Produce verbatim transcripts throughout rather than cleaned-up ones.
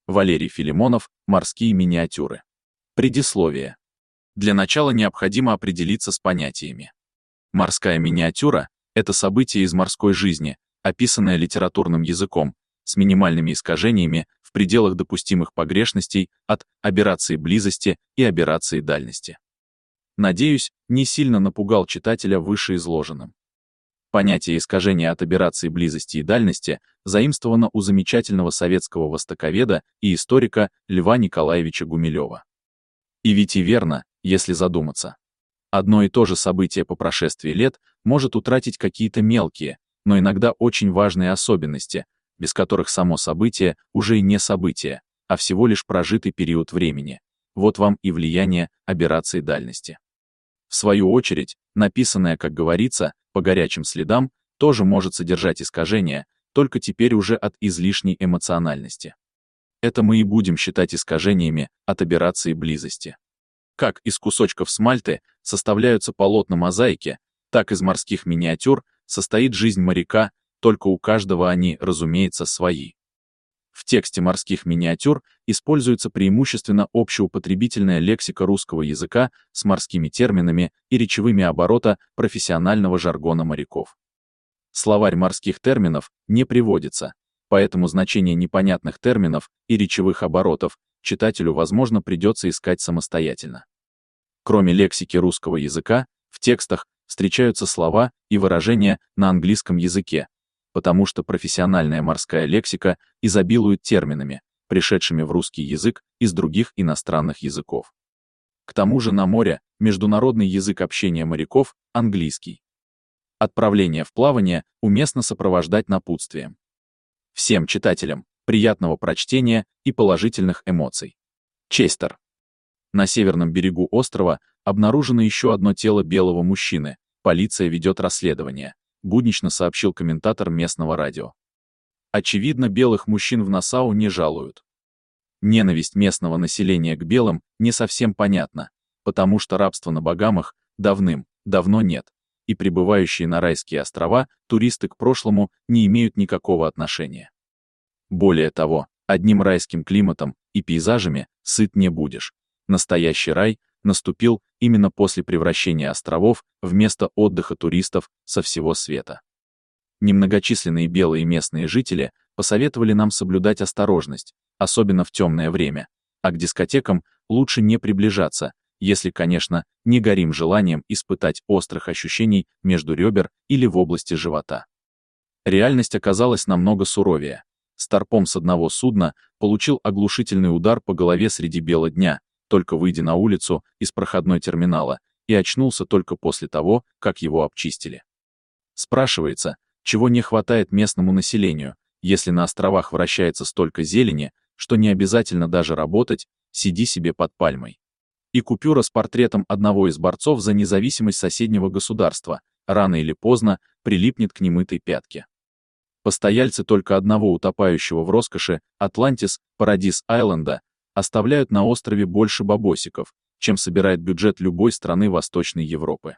Валерий Филимонов, «Морские миниатюры». Предисловие. Для начала необходимо определиться с понятиями. Морская миниатюра — это событие из морской жизни, описанное литературным языком, с минимальными искажениями в пределах допустимых погрешностей от аберрации близости и аберрации дальности. Надеюсь, не сильно напугал читателя вышеизложенным. Понятие искажения от аберрации близости и дальности заимствовано у замечательного советского востоковеда и историка Льва Николаевича Гумилева. И ведь и верно, если задуматься. Одно и то же событие по прошествии лет может утратить какие-то мелкие, но иногда очень важные особенности, без которых само событие уже и не событие, а всего лишь прожитый период времени. Вот вам и влияние аберрации дальности. В свою очередь, написанное, как говорится, по горячим следам, тоже может содержать искажения, только теперь уже от излишней эмоциональности. Это мы и будем считать искажениями от аберрации близости. Как из кусочков смальты составляются полотна мозаики, так из морских миниатюр состоит жизнь моряка, только у каждого они, разумеется, свои. В тексте морских миниатюр используется преимущественно общеупотребительная лексика русского языка с морскими терминами и речевыми оборота профессионального жаргона моряков. Словарь морских терминов не приводится, поэтому значение непонятных терминов и речевых оборотов читателю, возможно, придется искать самостоятельно. Кроме лексики русского языка, в текстах встречаются слова и выражения на английском языке, потому что профессиональная морская лексика изобилует терминами, пришедшими в русский язык из других иностранных языков. К тому же на море международный язык общения моряков — английский. Отправление в плавание уместно сопровождать напутствием. Всем читателям приятного прочтения и положительных эмоций. Честер. На северном берегу острова обнаружено еще одно тело белого мужчины. Полиция ведет расследование, буднично сообщил комментатор местного радио. Очевидно, белых мужчин в Нассау не жалуют. Ненависть местного населения к белым не совсем понятна, потому что рабства на Багамах давным-давно нет, и прибывающие на райские острова туристы к прошлому не имеют никакого отношения. Более того, одним райским климатом и пейзажами сыт не будешь. Настоящий рай наступил именно после превращения островов в место отдыха туристов со всего света. Немногочисленные белые местные жители посоветовали нам соблюдать осторожность, особенно в темное время, а к дискотекам лучше не приближаться, если, конечно, не горим желанием испытать острых ощущений между ребер или в области живота. Реальность оказалась намного суровее. Старпом с одного судна получил оглушительный удар по голове среди бела дня, только выйдя на улицу из проходной терминала, и очнулся только после того, как его обчистили. Спрашивается, чего не хватает местному населению, если на островах вращается столько зелени, что не обязательно даже работать, сиди себе под пальмой. И купюра с портретом одного из борцов за независимость соседнего государства рано или поздно прилипнет к немытой пятке. Постояльцы только одного утопающего в роскоши Атлантис, Парадис-Айленда, оставляют на острове больше бабосиков, чем собирает бюджет любой страны Восточной Европы.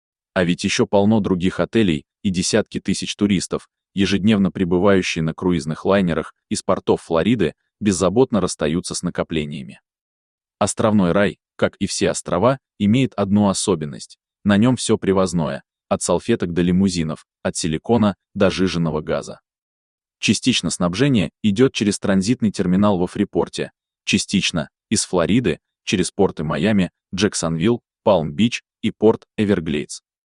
А ведь еще полно других отелей и десятки тысяч туристов, ежедневно прибывающие на круизных лайнерах из портов Флориды, беззаботно расстаются с накоплениями. Островной рай, как и все острова, имеет одну особенность. На нем все привозное, от салфеток до лимузинов, от силикона до жиженного газа. Частично снабжение идет через транзитный терминал во Фрипорте, частично из Флориды через порты Майами, Джексонвилл, Палм-Бич и порт Эверглейдс.